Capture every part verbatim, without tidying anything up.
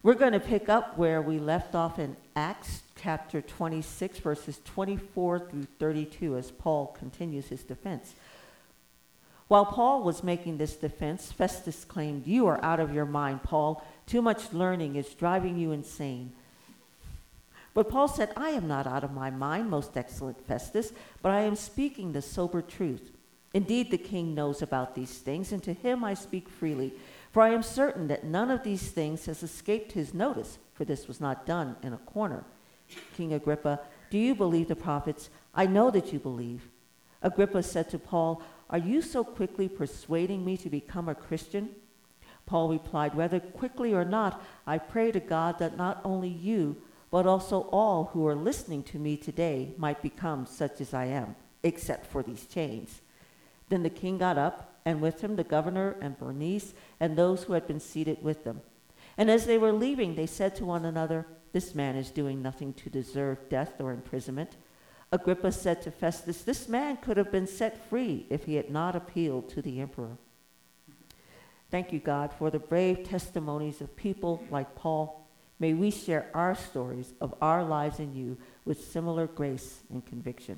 We're going to pick up where we left off in Acts chapter twenty-six, verses twenty-four through thirty-two, as Paul continues his defense. While Paul was making this defense, Festus claimed, "You are out of your mind, Paul. Too much learning is driving you insane." But Paul said, "I am not out of my mind, most excellent Festus, but I am speaking the sober truth. Indeed, the king knows about these things, and to him I speak freely. For I am certain that none of these things has escaped his notice, for this was not done in a corner. King Agrippa, do you believe the prophets? I know that you believe." Agrippa said to Paul, "Are you so quickly persuading me to become a Christian?" Paul replied, "Whether quickly or not, I pray to God that not only you, but also all who are listening to me today might become such as I am, except for these chains." Then the king got up, and with him the governor and Bernice and those who had been seated with them. And as they were leaving, they said to one another, "This man is doing nothing to deserve death or imprisonment." Agrippa said to Festus, "This man could have been set free if he had not appealed to the emperor." Thank you, God, for the brave testimonies of people like Paul. May we share our stories of our lives in you with similar grace and conviction.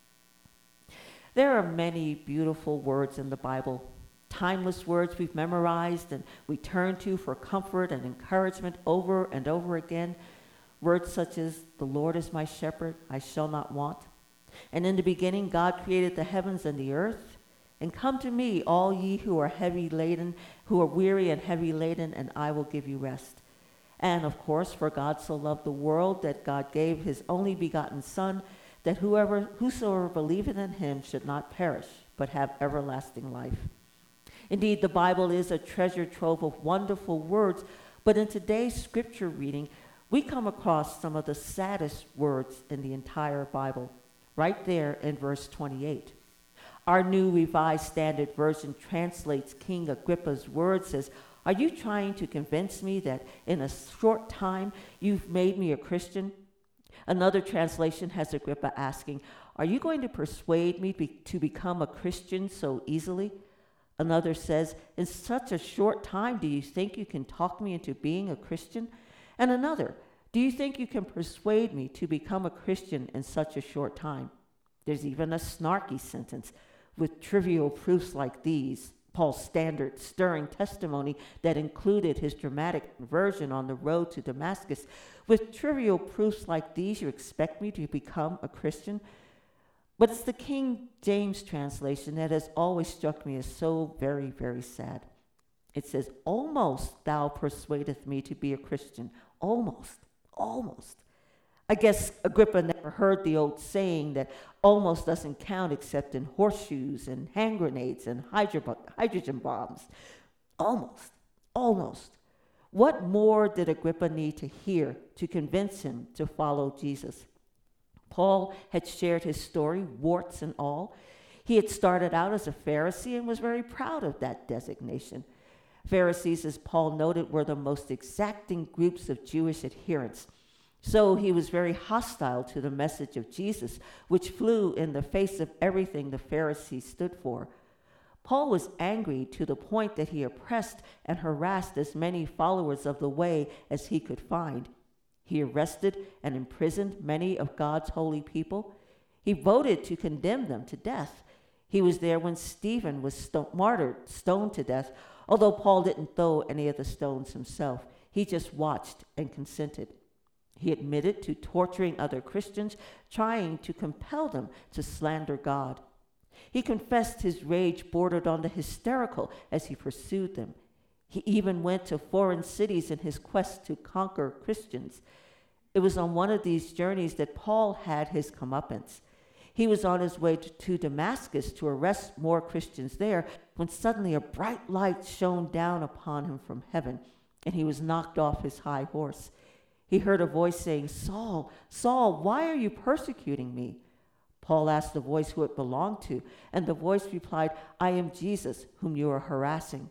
There are many beautiful words in the Bible, timeless words we've memorized and we turn to for comfort and encouragement over and over again. Words such as, "The Lord is my shepherd, I shall not want." And in the beginning, God created the heavens and the earth. And come to me, all ye who are heavy laden, who are weary and heavy laden, and I will give you rest. And of course, for God so loved the world that God gave his only begotten Son, that whoever, whosoever believeth in him should not perish, but have everlasting life. Indeed, the Bible is a treasure trove of wonderful words, but in today's scripture reading, we come across some of the saddest words in the entire Bible, right there in verse twenty-eight. Our New Revised Standard Version translates King Agrippa's words as, "Are you trying to convince me that in a short time you've made me a Christian?" Another translation has Agrippa asking, "Are you going to persuade me be- to become a Christian so easily?" Another says, "In such a short time, do you think you can talk me into being a Christian?" And another, "Do you think you can persuade me to become a Christian in such a short time?" There's even a snarky sentence with trivial proofs like these. Paul's standard, stirring testimony that included his dramatic conversion on the road to Damascus. "With trivial proofs like these, you expect me to become a Christian?" But it's the King James translation that has always struck me as so very, very sad. It says, "Almost thou persuadeth me to be a Christian." Almost, almost. I guess Agrippa never heard the old saying that almost doesn't count except in horseshoes and hand grenades and hydro- hydrogen bombs. Almost, almost. What more did Agrippa need to hear to convince him to follow Jesus? Paul had shared his story, warts and all. He had started out as a Pharisee and was very proud of that designation. Pharisees, as Paul noted, were the most exacting groups of Jewish adherents. So he was very hostile to the message of Jesus, which flew in the face of everything the Pharisees stood for. Paul was angry to the point that he oppressed and harassed as many followers of the way as he could find. He arrested and imprisoned many of God's holy people. He voted to condemn them to death. He was there when Stephen was sto- martyred, stoned to death, although Paul didn't throw any of the stones himself. He just watched and consented. He admitted to torturing other Christians, trying to compel them to slander God. He confessed his rage bordered on the hysterical as he pursued them. He even went to foreign cities in his quest to conquer Christians. It was on one of these journeys that Paul had his comeuppance. He was on his way to, to Damascus to arrest more Christians there when suddenly a bright light shone down upon him from heaven, and he was knocked off his high horse. He heard a voice saying, "Saul, Saul, why are you persecuting me?" Paul asked the voice who it belonged to, and the voice replied, "I am Jesus, whom you are harassing."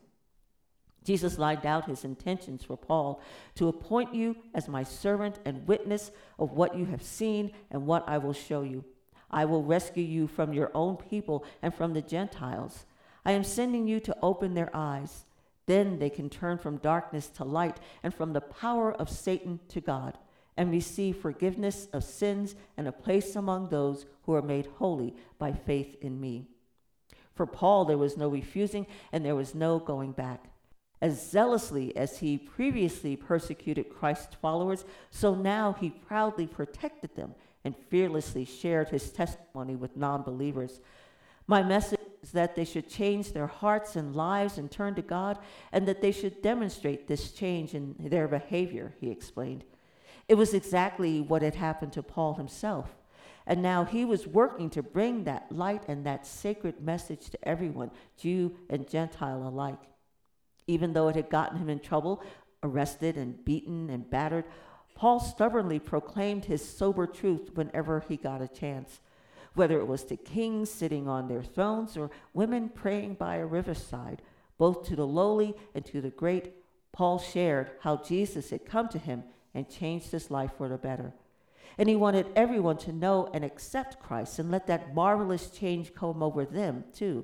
Jesus laid out his intentions for Paul to appoint you as my servant and witness of what you have seen and what I will show you. I will rescue you from your own people and from the Gentiles. I am sending you to open their eyes. Then they can turn from darkness to light and from the power of Satan to God and receive forgiveness of sins and a place among those who are made holy by faith in me. For Paul, there was no refusing and there was no going back. As zealously as he previously persecuted Christ's followers, so now he proudly protected them and fearlessly shared his testimony with non-believers. My message is that they should change their hearts and lives and turn to God, and that they should demonstrate this change in their behavior, he explained. It was exactly what had happened to Paul himself. And now he was working to bring that light and that sacred message to everyone, Jew and Gentile alike. Even though it had gotten him in trouble, arrested and beaten and battered, Paul stubbornly proclaimed his sober truth whenever he got a chance. Whether it was to kings sitting on their thrones or women praying by a riverside, both to the lowly and to the great, Paul shared how Jesus had come to him and changed his life for the better. And he wanted everyone to know and accept Christ and let that marvelous change come over them too.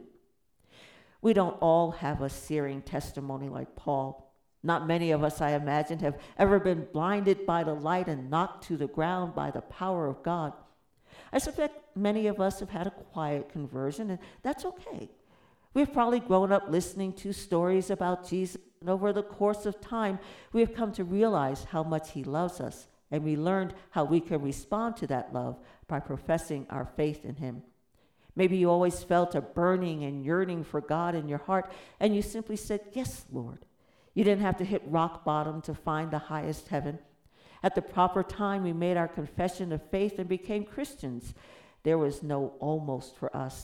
We don't all have a searing testimony like Paul. Not many of us, I imagine, have ever been blinded by the light and knocked to the ground by the power of God. I suspect many of us have had a quiet conversion, and that's okay. We've probably grown up listening to stories about Jesus, and over the course of time, we have come to realize how much he loves us, and we learned how we can respond to that love by professing our faith in him. Maybe you always felt a burning and yearning for God in your heart, and you simply said, "Yes, Lord." You didn't have to hit rock bottom to find the highest heaven. At the proper time, we made our confession of faith and became Christians. There was no almost for us.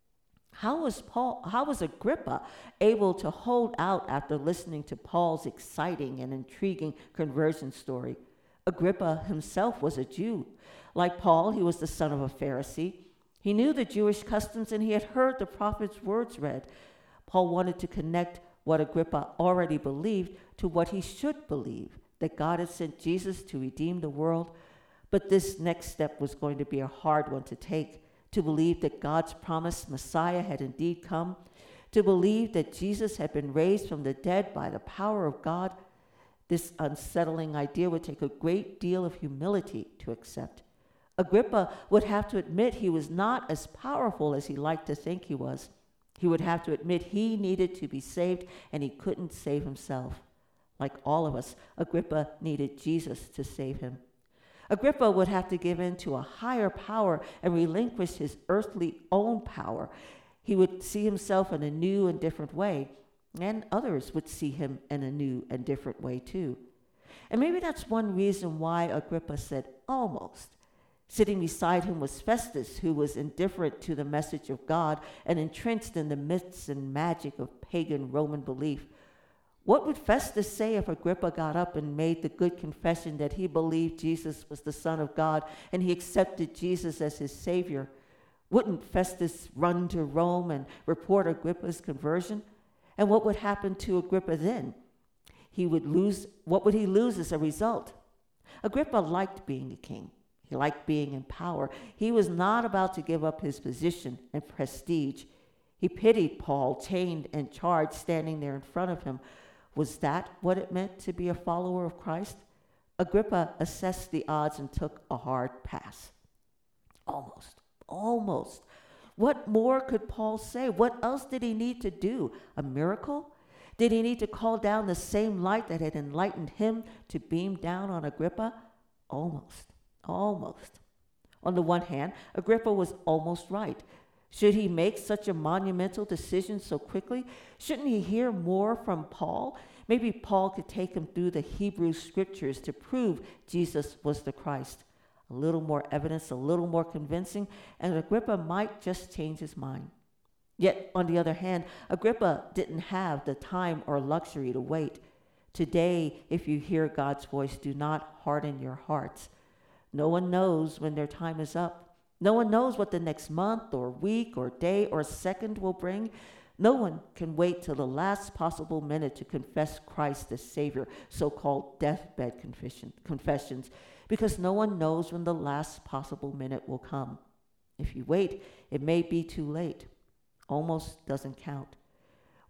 How was Paul, how was Agrippa able to hold out after listening to Paul's exciting and intriguing conversion story? Agrippa himself was a Jew. Like Paul, he was the son of a Pharisee. He knew the Jewish customs and he had heard the prophet's words read. Paul wanted to connect what Agrippa already believed to what he should believe, that God had sent Jesus to redeem the world. But this next step was going to be a hard one to take, to believe that God's promised Messiah had indeed come, to believe that Jesus had been raised from the dead by the power of God. This unsettling idea would take a great deal of humility to accept. Agrippa would have to admit he was not as powerful as he liked to think he was. He would have to admit he needed to be saved and he couldn't save himself. Like all of us, Agrippa needed Jesus to save him. Agrippa would have to give in to a higher power and relinquish his earthly own power. He would see himself in a new and different way, and others would see him in a new and different way too. And maybe that's one reason why Agrippa said almost. Sitting beside him was Festus, who was indifferent to the message of God and entrenched in the myths and magic of pagan Roman belief. What would Festus say if Agrippa got up and made the good confession that he believed Jesus was the Son of God and he accepted Jesus as his Savior? Wouldn't Festus run to Rome and report Agrippa's conversion? And what would happen to Agrippa then? He would lose. What would he lose as a result? Agrippa liked being a king. He liked being in power. He was not about to give up his position and prestige. He pitied Paul, chained and charged, standing there in front of him. Was that what it meant to be a follower of Christ? Agrippa assessed the odds and took a hard pass. Almost, almost. What more could Paul say? What else did he need to do? A miracle? Did he need to call down the same light that had enlightened him to beam down on Agrippa? Almost. Almost. On the one hand, Agrippa was almost right. Should he make such a monumental decision so quickly? Shouldn't he hear more from Paul? Maybe Paul could take him through the Hebrew scriptures to prove Jesus was the Christ. A little more evidence, a little more convincing, and Agrippa might just change his mind. Yet, on the other hand, Agrippa didn't have the time or luxury to wait. Today, if you hear God's voice, do not harden your hearts. No one knows when their time is up. No one knows what the next month or week or day or second will bring. No one can wait till the last possible minute to confess Christ as Savior, so-called deathbed confession, confessions, because no one knows when the last possible minute will come. If you wait, it may be too late. Almost doesn't count.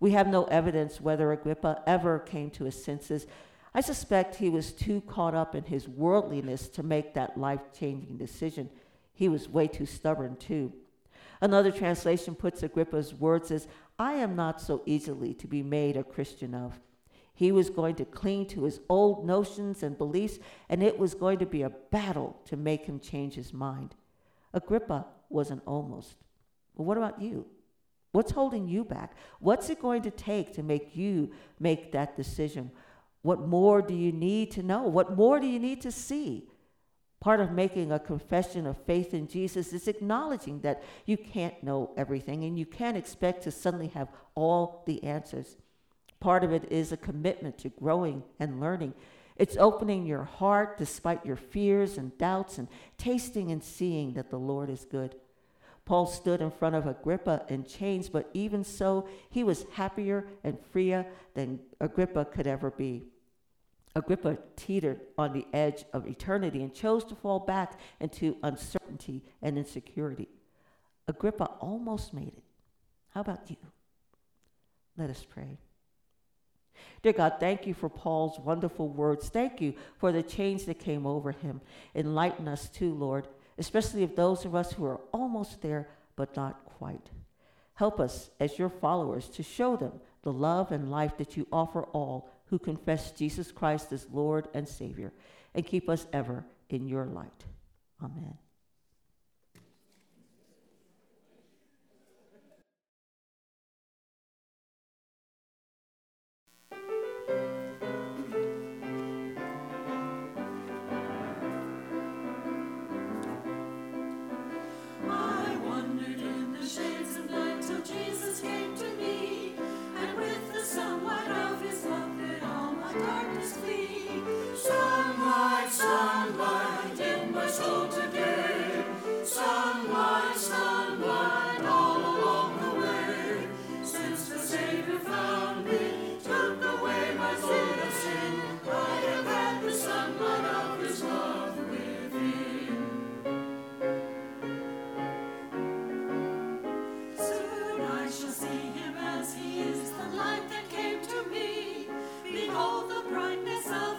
We have no evidence whether Agrippa ever came to his senses. I suspect he was too caught up in his worldliness to make that life-changing decision. He was way too stubborn, too. Another translation puts Agrippa's words as, I am not so easily to be made a Christian of. He was going to cling to his old notions and beliefs, and it was going to be a battle to make him change his mind. Agrippa was an almost. But what about you? What's holding you back? What's it going to take to make you make that decision? What more do you need to know? What more do you need to see? Part of making a confession of faith in Jesus is acknowledging that you can't know everything and you can't expect to suddenly have all the answers. Part of it is a commitment to growing and learning. It's opening your heart despite your fears and doubts and tasting and seeing that the Lord is good. Paul stood in front of Agrippa in chains, but even so, he was happier and freer than Agrippa could ever be. Agrippa teetered on the edge of eternity and chose to fall back into uncertainty and insecurity. Agrippa almost made it. How about you? Let us pray. Dear God, thank you for Paul's wonderful words. Thank you for the change that came over him. Enlighten us too, Lord, especially of those of us who are almost there but not quite. Help us as your followers to show them the love and life that you offer all who confess Jesus Christ as Lord and Savior, and keep us ever in your light. Amen. Behold the brightness of